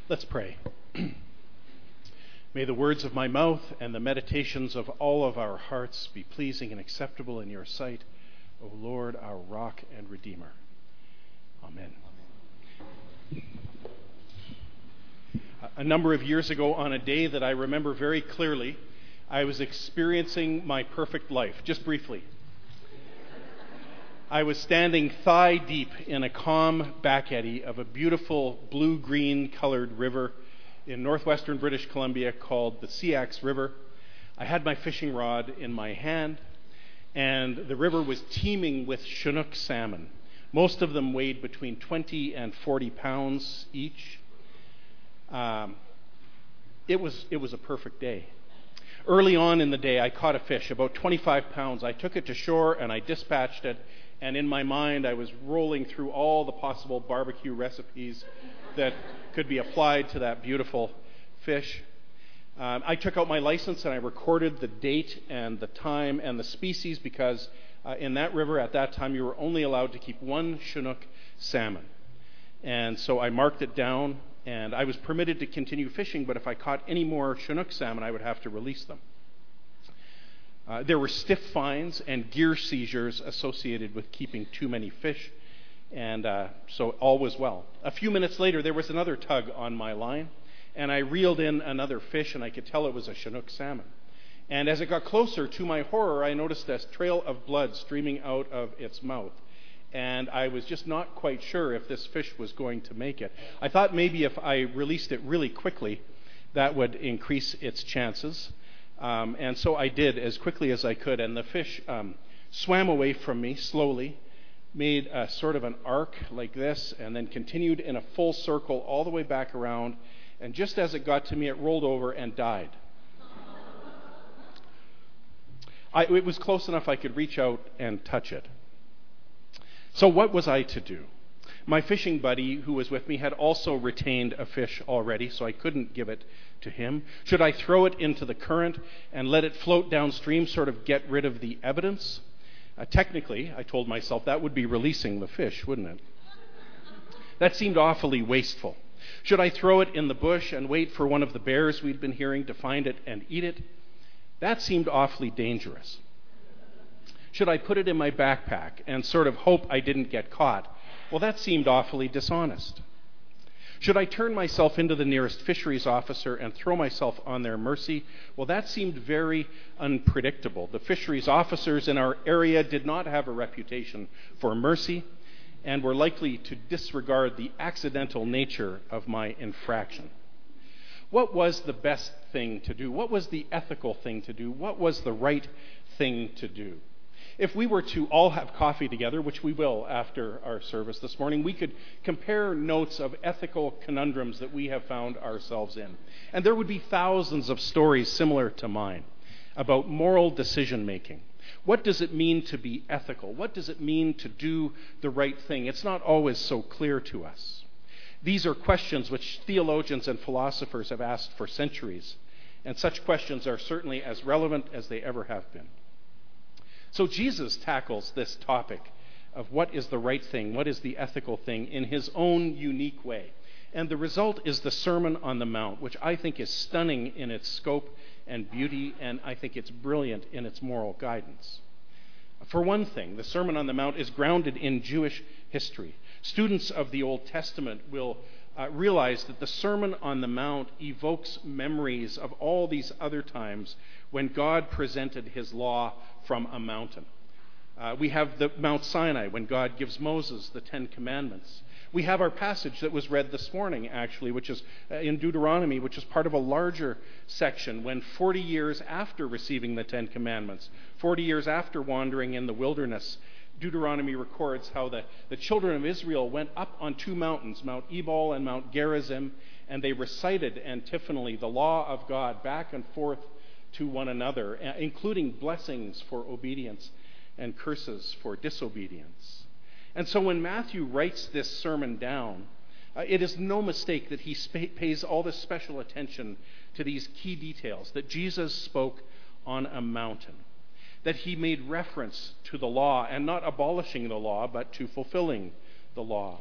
Let's pray. May the words of my mouth and the meditations of all of our hearts be pleasing and acceptable in your sight, O Lord, our rock and redeemer. Amen. A number of years ago, on a day that I remember very clearly, I was experiencing my perfect life, just briefly. I was standing thigh deep in a calm back eddy of a beautiful blue-green colored river in northwestern British Columbia called the Seax River. I had my fishing rod in my hand, and the river was teeming with Chinook salmon. Most of them weighed between 20 and 40 pounds each. It was a perfect day. Early on in the day, I caught a fish, about 25 pounds. I took it to shore and I dispatched it, and in my mind I was rolling through all the possible barbecue recipes that could be applied to that beautiful fish. I took out my license and I recorded the date and the time and the species because in that river at that time you were only allowed to keep one Chinook salmon. And so I marked it down, and I was permitted to continue fishing, but if I caught any more Chinook salmon, I would have to release them. There were stiff fines and gear seizures associated with keeping too many fish, and so all was well. A few minutes later, there was another tug on my line, and I reeled in another fish, and I could tell it was a Chinook salmon. And as it got closer, to my horror, I noticed a trail of blood streaming out of its mouth. And I was just not quite sure if this fish was going to make it. I thought maybe if I released it really quickly, that would increase its chances. And so I did as quickly as I could. And the fish swam away from me slowly, made a sort of an arc like this, and then continued in a full circle all the way back around. And just as it got to me, it rolled over and died. It was close enough I could reach out and touch it. So what was I to do? My fishing buddy who was with me had also retained a fish already, so I couldn't give it to him. Should I throw it into the current and let it float downstream, sort of get rid of the evidence? Technically, I told myself, that would be releasing the fish, wouldn't it? That seemed awfully wasteful. Should I throw it in the bush and wait for one of the bears we'd been hearing to find it and eat it? That seemed awfully dangerous. Should I put it in my backpack and sort of hope I didn't get caught? Well, that seemed awfully dishonest. Should I turn myself into the nearest fisheries officer and throw myself on their mercy? Well, that seemed very unpredictable. The fisheries officers in our area did not have a reputation for mercy and were likely to disregard the accidental nature of my infraction. What was the best thing to do? What was the ethical thing to do? What was the right thing to do? If we were to all have coffee together, which we will after our service this morning, we could compare notes of ethical conundrums that we have found ourselves in. And there would be thousands of stories similar to mine about moral decision-making. What does it mean to be ethical? What does it mean to do the right thing? It's not always so clear to us. These are questions which theologians and philosophers have asked for centuries, and such questions are certainly as relevant as they ever have been. So Jesus tackles this topic of what is the right thing, what is the ethical thing, in his own unique way. And the result is the Sermon on the Mount, which I think is stunning in its scope and beauty, and I think it's brilliant in its moral guidance. For one thing, the Sermon on the Mount is grounded in Jewish history. Students of the Old Testament will realize that the Sermon on the Mount evokes memories of all these other times when God presented his law from a mountain. We have the Mount Sinai when God gives Moses the Ten Commandments. We have our passage that was read this morning, actually, which is in Deuteronomy, which is part of a larger section when 40 years after receiving the Ten Commandments, 40 years after wandering in the wilderness, Deuteronomy records how the children of Israel went up on two mountains, Mount Ebal and Mount Gerizim, and they recited antiphonally the law of God back and forth to one another, including blessings for obedience and curses for disobedience. And so when Matthew writes this sermon down, it is no mistake that he pays all this special attention to these key details, that Jesus spoke on a mountain, that he made reference to the law, and not abolishing the law, but to fulfilling the law,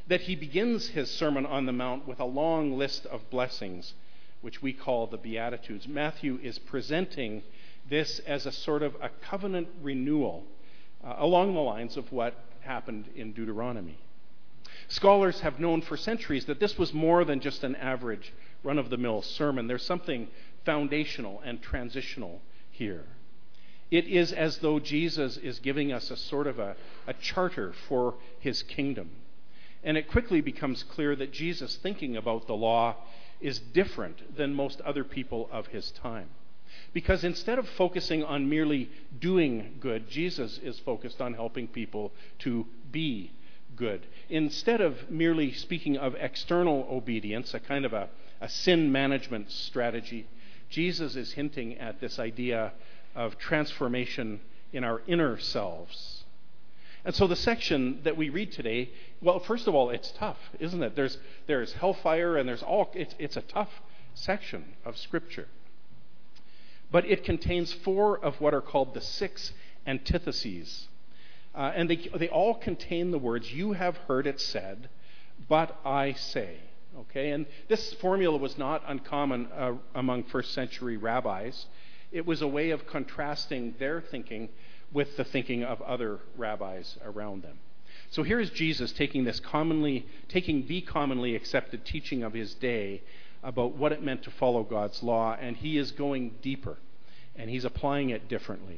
that he begins his Sermon on the Mount with a long list of blessings, which we call the Beatitudes. Matthew is presenting this as a sort of a covenant renewal along the lines of what happened in Deuteronomy. Scholars have known for centuries that this was more than just an average run-of-the-mill sermon. There's something foundational and transitional here. It is as though Jesus is giving us a sort of a charter for his kingdom. And it quickly becomes clear that Jesus' thinking about the law is different than most other people of his time. Because instead of focusing on merely doing good, Jesus is focused on helping people to be good. Instead of merely speaking of external obedience, a kind of a sin management strategy, Jesus is hinting at this idea of transformation in our inner selves. And so the section that we read today, well, first of all, it's tough, isn't it? There's hellfire and it's a tough section of Scripture. But it contains 4 of what are called the 6 antitheses. And they all contain the words, "You have heard it said, but I say." Okay, and this formula was not uncommon among first century rabbis. It was a way of contrasting their thinking with the thinking of other rabbis around them. So here is Jesus taking the commonly accepted teaching of his day about what it meant to follow God's law, and he is going deeper, and he's applying it differently.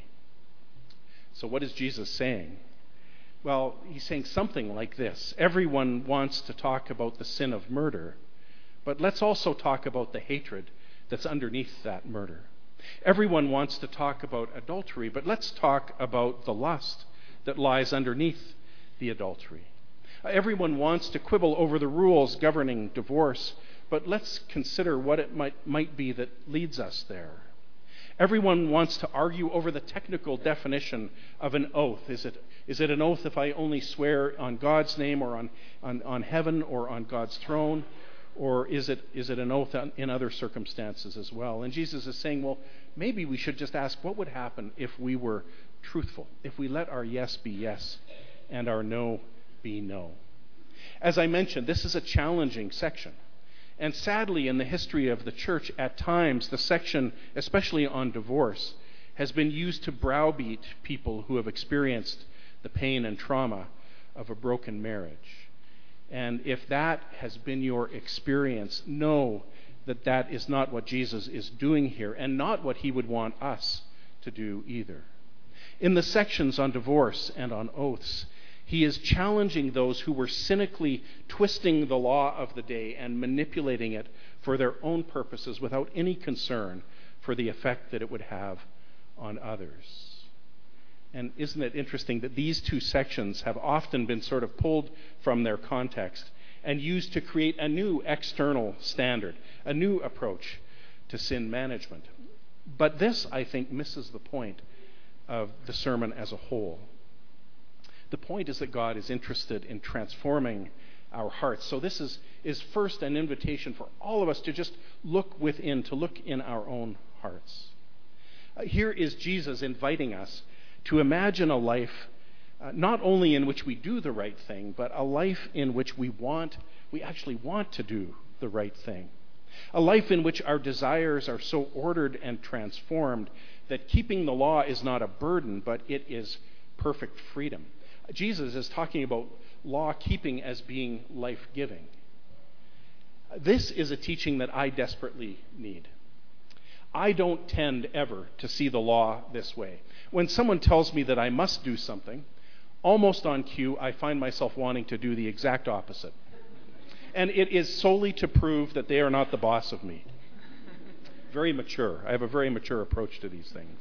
So what is Jesus saying? Well, he's saying something like this. Everyone wants to talk about the sin of murder, but let's also talk about the hatred that's underneath that murder. Everyone wants to talk about adultery, but let's talk about the lust that lies underneath the adultery. Everyone wants to quibble over the rules governing divorce, but let's consider what it might be that leads us there. Everyone wants to argue over the technical definition of an oath. Is it an oath if I only swear on God's name or on heaven or on God's throne? Or is it an oath in other circumstances as well? And Jesus is saying, well, maybe we should just ask what would happen if we were truthful, if we let our yes be yes and our no be no. As I mentioned, this is a challenging section. And sadly, in the history of the church, at times, the section, especially on divorce, has been used to browbeat people who have experienced the pain and trauma of a broken marriage. And if that has been your experience, know that that is not what Jesus is doing here, and not what he would want us to do either. In the sections on divorce and on oaths, he is challenging those who were cynically twisting the law of the day and manipulating it for their own purposes without any concern for the effect that it would have on others. And isn't it interesting that these 2 sections have often been sort of pulled from their context and used to create a new external standard, a new approach to sin management. But this, I think, misses the point of the sermon as a whole. The point is that God is interested in transforming our hearts. So this is first an invitation for all of us to just look within, to look in our own hearts. Here is Jesus inviting us to imagine a life not only in which we do the right thing, but a life in which we actually want to do the right thing. A life in which our desires are so ordered and transformed that keeping the law is not a burden, but it is perfect freedom. Jesus is talking about law keeping as being life-giving. This is a teaching that I desperately need. I don't tend ever to see the law this way. When someone tells me that I must do something, almost on cue, I find myself wanting to do the exact opposite. And it is solely to prove that they are not the boss of me. Very mature. I have a very mature approach to these things.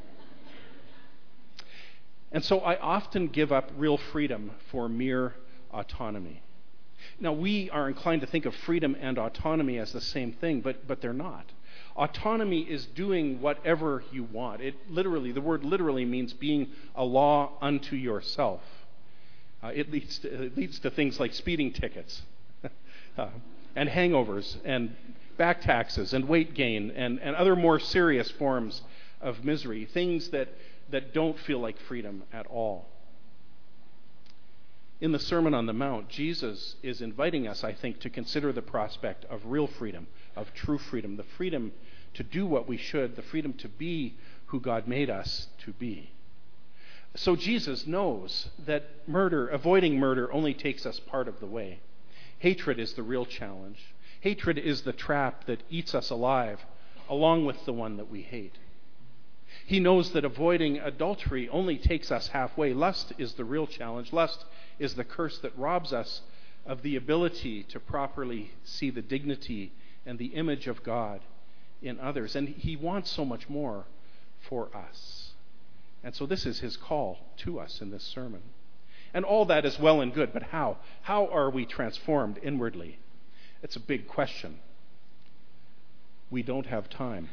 And so I often give up real freedom for mere autonomy. Now, we are inclined to think of freedom and autonomy as the same thing, but they're not. Autonomy is doing whatever you want. The word literally means being a law unto yourself. It leads to things like speeding tickets and hangovers and back taxes and weight gain and other more serious forms of misery, things that don't feel like freedom at all. In the Sermon on the Mount, Jesus is inviting us, I think, to consider the prospect of real freedom, of true freedom, the freedom to do what we should, the freedom to be who God made us to be. So Jesus knows that avoiding murder only takes us part of the way. Hatred is the real challenge. Hatred is the trap that eats us alive, along with the one that we hate. He knows that avoiding adultery only takes us halfway. Lust is the real challenge. Lust is the curse that robs us of the ability to properly see the dignity and the image of God in others. And he wants so much more for us. And so this is his call to us in this sermon. And all that is well and good, but how? How are we transformed inwardly? It's a big question. We don't have time.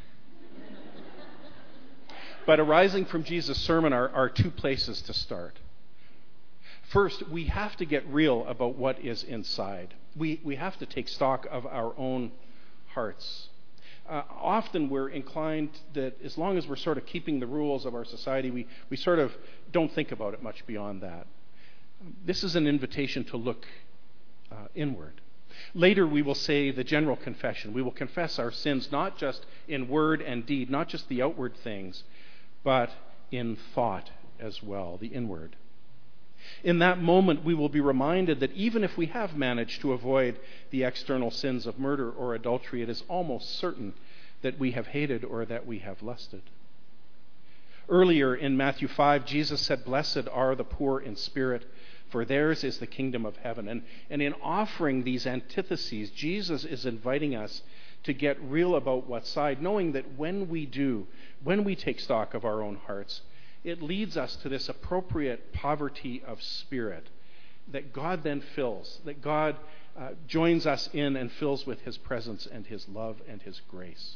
But arising from Jesus' sermon are two places to start. First, we have to get real about what is inside. We have to take stock of our own hearts. Often we're inclined that as long as we're sort of keeping the rules of our society, we sort of don't think about it much beyond that. This is an invitation to look inward. Later we will say the general confession. We will confess our sins not just in word and deed, not just the outward things, but in thought as well, the inward. In that moment, we will be reminded that even if we have managed to avoid the external sins of murder or adultery, it is almost certain that we have hated or that we have lusted. Earlier in Matthew 5, Jesus said, "Blessed are the poor in spirit, for theirs is the kingdom of heaven." And in offering these antitheses, Jesus is inviting us to get real about what's side, knowing that when we take stock of our own hearts, it leads us to this appropriate poverty of spirit that God then fills, that God joins us in and fills with his presence and his love and his grace.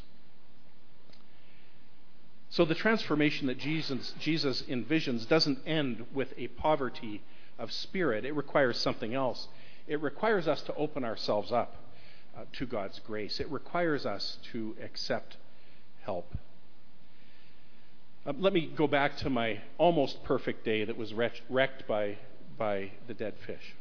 So the transformation that Jesus envisions doesn't end with a poverty of spirit. It requires something else. It requires us to open ourselves up to God's grace. It requires us to accept help. Let me go back to my almost perfect day that was wrecked by the dead fish.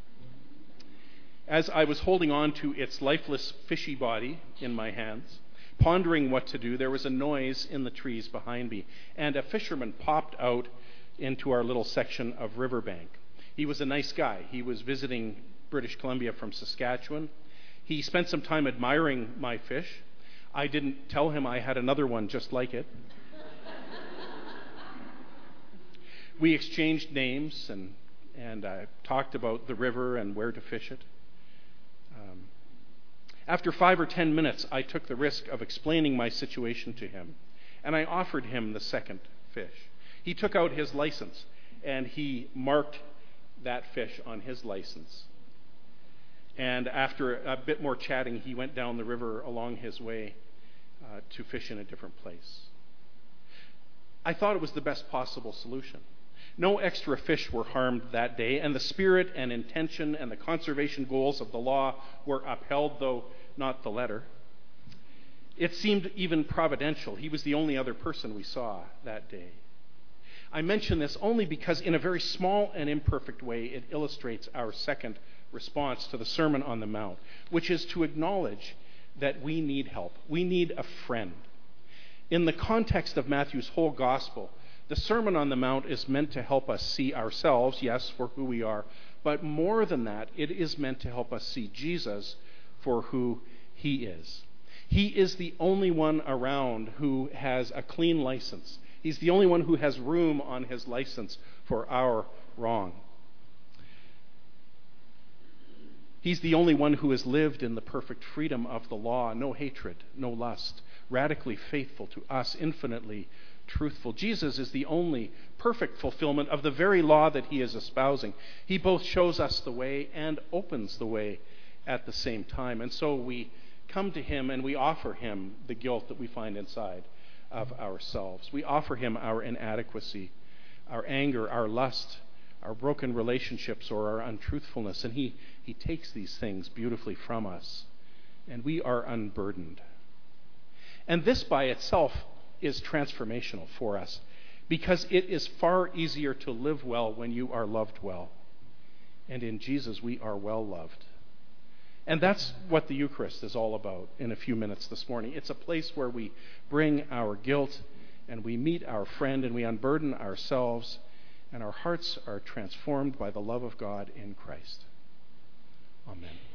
As I was holding on to its lifeless fishy body in my hands, pondering what to do, there was a noise in the trees behind me, and a fisherman popped out into our little section of riverbank. He was a nice guy. He was visiting British Columbia from Saskatchewan. He spent some time admiring my fish. I didn't tell him I had another one just like it. We exchanged names and talked about the river and where to fish it. After 5 or 10 minutes, I took the risk of explaining my situation to him, and I offered him the second fish. He took out his license, and he marked that fish on his license. And after a bit more chatting, he went down the river along his way to fish in a different place. I thought it was the best possible solution. No extra fish were harmed that day, and the spirit and intention and the conservation goals of the law were upheld, though not the letter. It seemed even providential. He was the only other person we saw that day. I mention this only because in a very small and imperfect way, it illustrates our second response to the Sermon on the Mount, which is to acknowledge that we need help. We need a friend. In the context of Matthew's whole gospel, the Sermon on the Mount is meant to help us see ourselves, yes, for who we are, but more than that, it is meant to help us see Jesus for who he is. He is the only one around who has a clean license. He's the only one who has room on his license for our wrong. He's the only one who has lived in the perfect freedom of the law, no hatred, no lust, radically faithful to us, infinitely truthful. Jesus is the only perfect fulfillment of the very law that he is espousing. He both shows us the way and opens the way at the same time. And so we come to him and we offer him the guilt that we find inside of ourselves. We offer him our inadequacy, our anger, our lust, our broken relationships, or our untruthfulness. And he takes these things beautifully from us, and we are unburdened. And this by itself is transformational for us, because it is far easier to live well when you are loved well. And in Jesus we are well loved. And that's what the Eucharist is all about in a few minutes this morning. It's a place where we bring our guilt and we meet our friend and we unburden ourselves, and our hearts are transformed by the love of God in Christ. Amen.